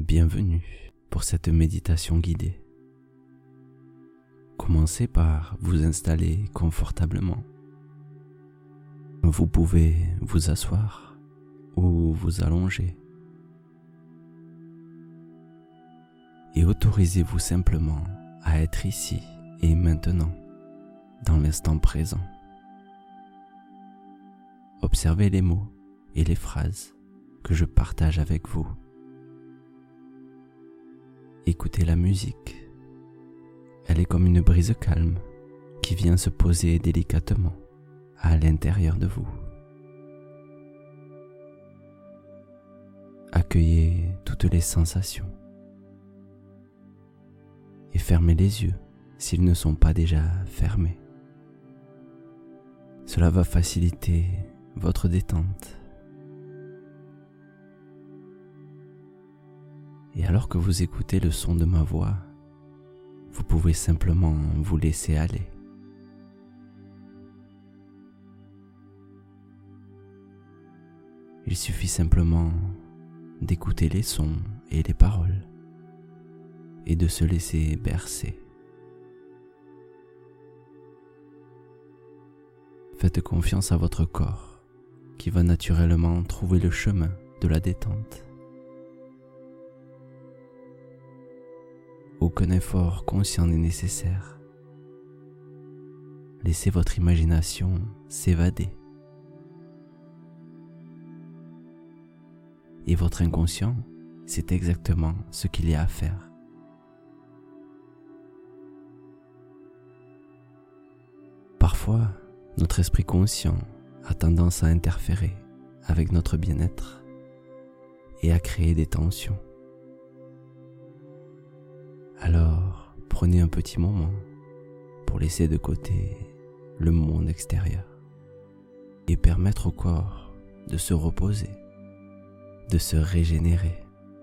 Bienvenue pour cette méditation guidée. Commencez par vous installer confortablement. Vous pouvez vous asseoir ou vous allonger. Et autorisez-vous simplement à être ici et maintenant, dans l'instant présent. Observez les mots et les phrases que je partage avec vous. Écoutez la musique. Elle est comme une brise calme qui vient se poser délicatement à l'intérieur de vous. Accueillez toutes les sensations et fermez les yeux s'ils ne sont pas déjà fermés. Cela va faciliter votre détente. Et alors que vous écoutez le son de ma voix, vous pouvez simplement vous laisser aller. Il suffit simplement d'écouter les sons et les paroles et de se laisser bercer. Faites confiance à votre corps qui va naturellement trouver le chemin de la détente. Aucun effort conscient n'est nécessaire. Laissez votre imagination s'évader. Et votre inconscient, c'est exactement ce qu'il y a à faire. Parfois, notre esprit conscient a tendance à interférer avec notre bien-être et à créer des tensions. Alors, prenez un petit moment pour laisser de côté le monde extérieur et permettre au corps de se reposer, de se régénérer.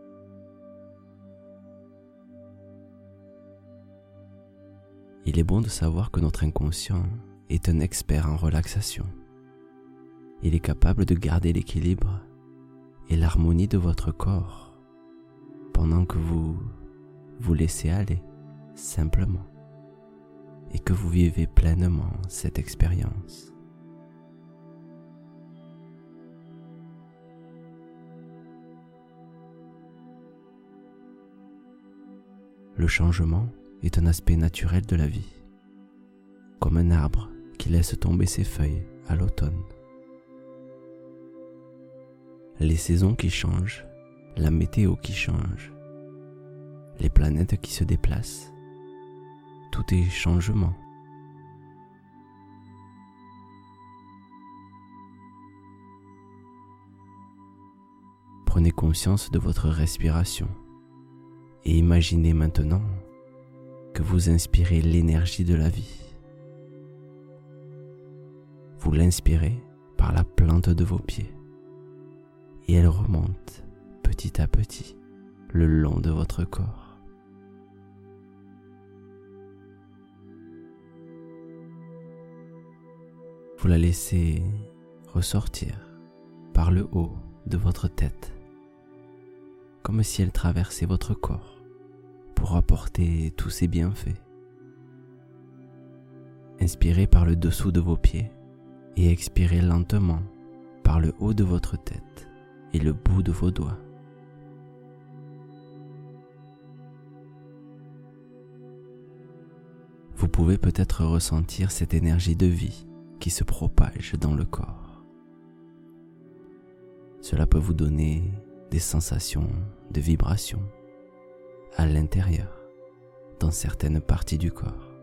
Il est bon de savoir que notre inconscient est un expert en relaxation. Il est capable de garder l'équilibre et l'harmonie de votre corps pendant que vous laissez aller simplement et que vous vivez pleinement cette expérience. Le changement est un aspect naturel de la vie, comme un arbre qui laisse tomber ses feuilles à l'automne. Les saisons qui changent, la météo qui change, les planètes qui se déplacent, tout est changement. Prenez conscience de votre respiration et imaginez maintenant que vous inspirez l'énergie de la vie. Vous l'inspirez par la plante de vos pieds et elle remonte petit à petit le long de votre corps. Vous la laissez ressortir par le haut de votre tête, comme si elle traversait votre corps pour apporter tous ses bienfaits. Inspirez par le dessous de vos pieds et expirez lentement par le haut de votre tête et le bout de vos doigts. Vous pouvez peut-être ressentir cette énergie de vie qui se propage dans le corps. Cela peut vous donner des sensations de vibration à l'intérieur, dans certaines parties du corps.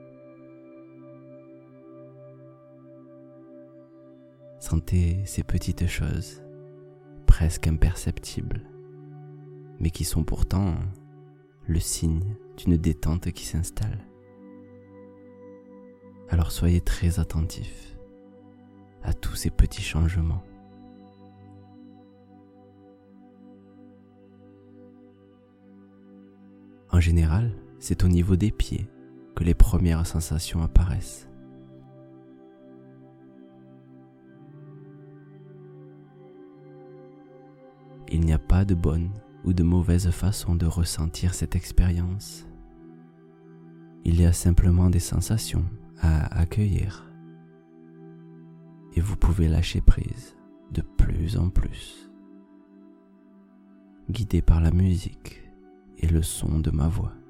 Sentez ces petites choses, presque imperceptibles, mais qui sont pourtant le signe d'une détente qui s'installe. Alors soyez très attentifs à tous ces petits changements. En général, c'est au niveau des pieds que les premières sensations apparaissent. Il n'y a pas de bonne ou de mauvaise façon de ressentir cette expérience. Il y a simplement des sensations à accueillir et vous pouvez lâcher prise de plus en plus, guidé par la musique et le son de ma voix.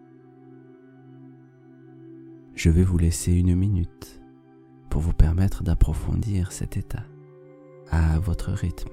Je vais vous laisser 1 minute pour vous permettre d'approfondir cet état à votre rythme.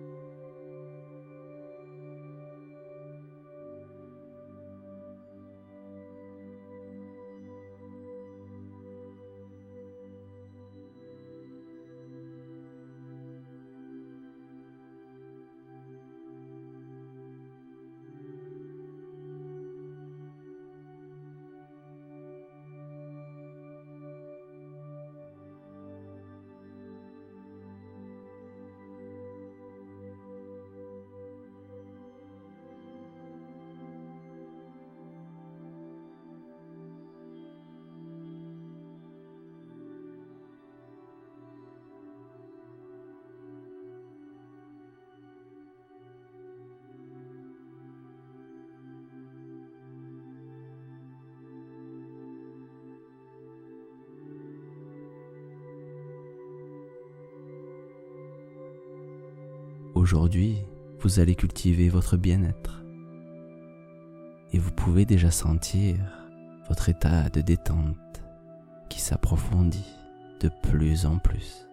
Aujourd'hui, vous allez cultiver votre bien-être et vous pouvez déjà sentir votre état de détente qui s'approfondit de plus en plus.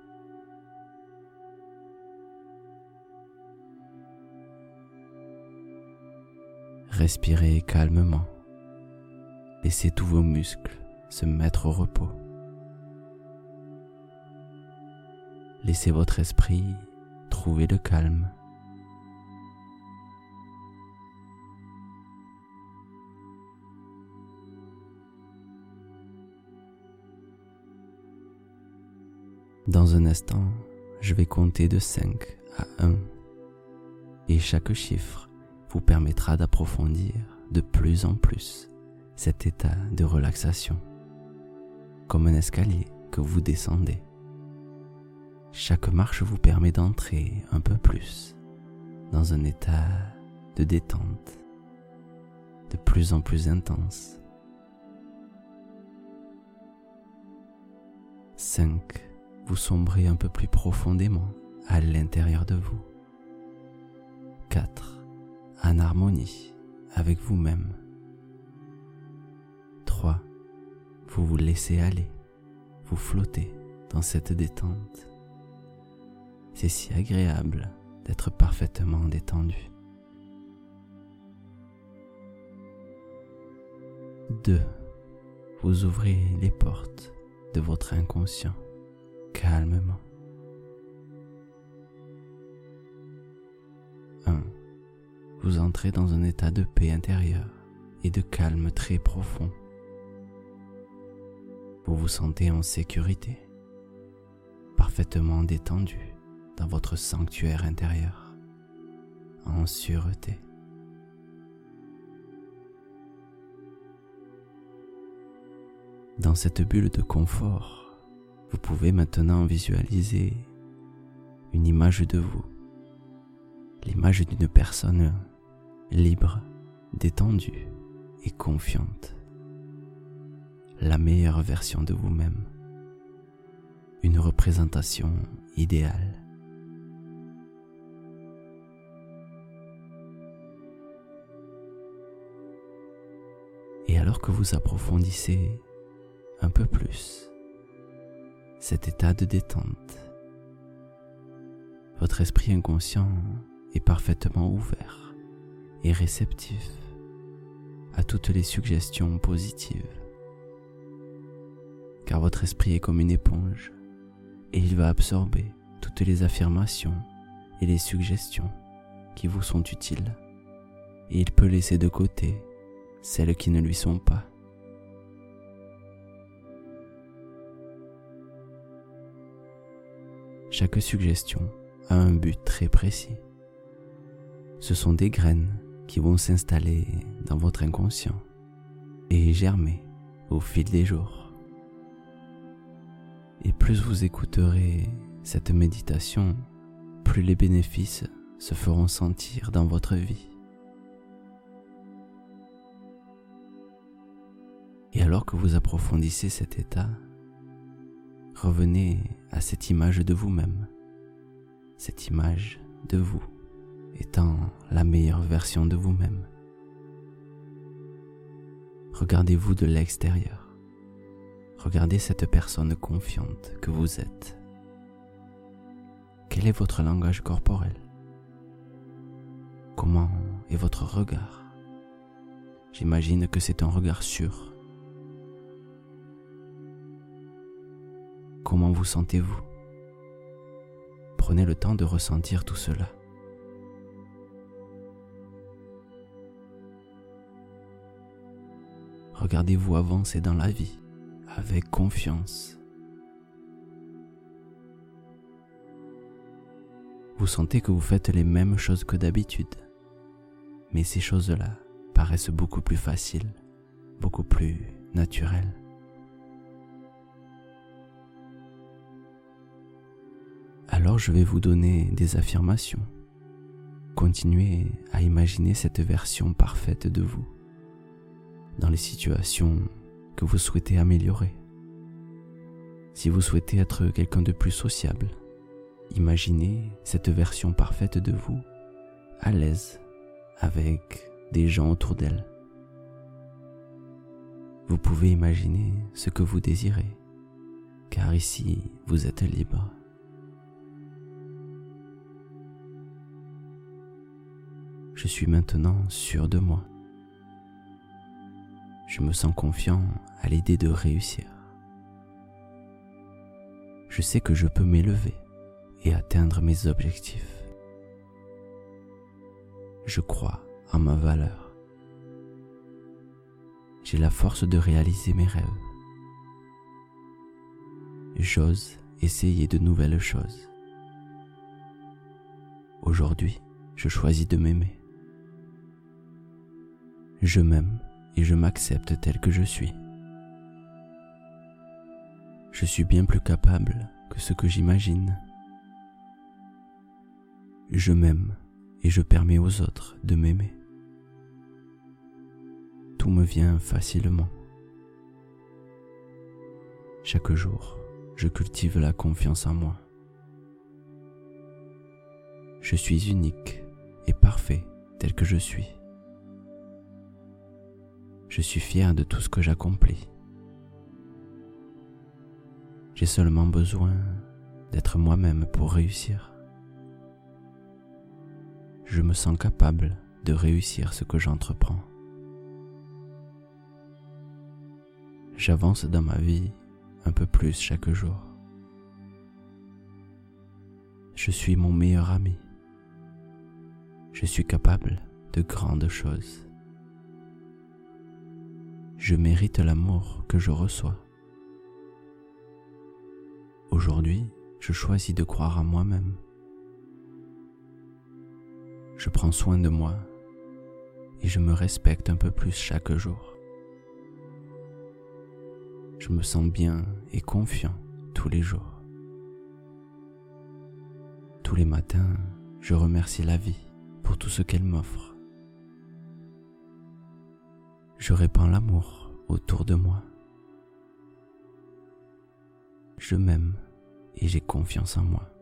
Respirez calmement, laissez tous vos muscles se mettre au repos. Laissez votre esprit trouver le calme. Dans un instant, je vais compter de 5 à 1 et chaque chiffre vous permettra d'approfondir de plus en plus cet état de relaxation, comme un escalier que vous descendez. Chaque marche vous permet d'entrer un peu plus dans un état de détente de plus en plus intense. 5. Vous sombrez un peu plus profondément à l'intérieur de vous. 4. En harmonie avec vous-même. 3. Vous vous laissez aller, vous flottez dans cette détente. C'est si agréable d'être parfaitement détendu. 2. Vous ouvrez les portes de votre inconscient calmement. 1. Vous entrez dans un état de paix intérieure et de calme très profond. Vous vous sentez en sécurité, parfaitement détendu dans votre sanctuaire intérieur, en sûreté. Dans cette bulle de confort, vous pouvez maintenant visualiser une image de vous, l'image d'une personne libre, détendue et confiante, la meilleure version de vous-même, une représentation idéale. Et alors que vous approfondissez un peu plus cet état de détente, votre esprit inconscient est parfaitement ouvert et réceptif à toutes les suggestions positives, car votre esprit est comme une éponge et il va absorber toutes les affirmations et les suggestions qui vous sont utiles, et il peut laisser de côté celles qui ne lui sont pas. Chaque suggestion a un but très précis. Ce sont des graines qui vont s'installer dans votre inconscient et germer au fil des jours. Et plus vous écouterez cette méditation, plus les bénéfices se feront sentir dans votre vie alors que vous approfondissez cet état, revenez à cette image de vous-même, cette image de vous étant la meilleure version de vous-même. Regardez-vous de l'extérieur. Regardez cette personne confiante que vous êtes. Quel est votre langage corporel? Comment est votre regard? J'imagine que c'est un regard sûr. Comment vous sentez-vous? Prenez le temps de ressentir tout cela. Regardez-vous avancer dans la vie avec confiance. Vous sentez que vous faites les mêmes choses que d'habitude, mais ces choses-là paraissent beaucoup plus faciles, beaucoup plus naturelles. Alors je vais vous donner des affirmations. Continuez à imaginer cette version parfaite de vous dans les situations que vous souhaitez améliorer. Si vous souhaitez être quelqu'un de plus sociable, imaginez cette version parfaite de vous, à l'aise, avec des gens autour d'elle. Vous pouvez imaginer ce que vous désirez, car ici, vous êtes libre. Je suis maintenant sûr de moi. Je me sens confiant à l'idée de réussir. Je sais que je peux m'élever et atteindre mes objectifs. Je crois en ma valeur. J'ai la force de réaliser mes rêves. J'ose essayer de nouvelles choses. Aujourd'hui, je choisis de m'aimer. Je m'aime et je m'accepte tel que je suis. Je suis bien plus capable que ce que j'imagine. Je m'aime et je permets aux autres de m'aimer. Tout me vient facilement. Chaque jour, je cultive la confiance en moi. Je suis unique et parfait tel que je suis. Je suis fier de tout ce que j'accomplis. J'ai seulement besoin d'être moi-même pour réussir. Je me sens capable de réussir ce que j'entreprends. J'avance dans ma vie un peu plus chaque jour. Je suis mon meilleur ami. Je suis capable de grandes choses. Je mérite l'amour que je reçois. Aujourd'hui, je choisis de croire en moi-même. Je prends soin de moi et je me respecte un peu plus chaque jour. Je me sens bien et confiant tous les jours. Tous les matins, je remercie la vie pour tout ce qu'elle m'offre. Je répands l'amour autour de moi. Je m'aime et j'ai confiance en moi.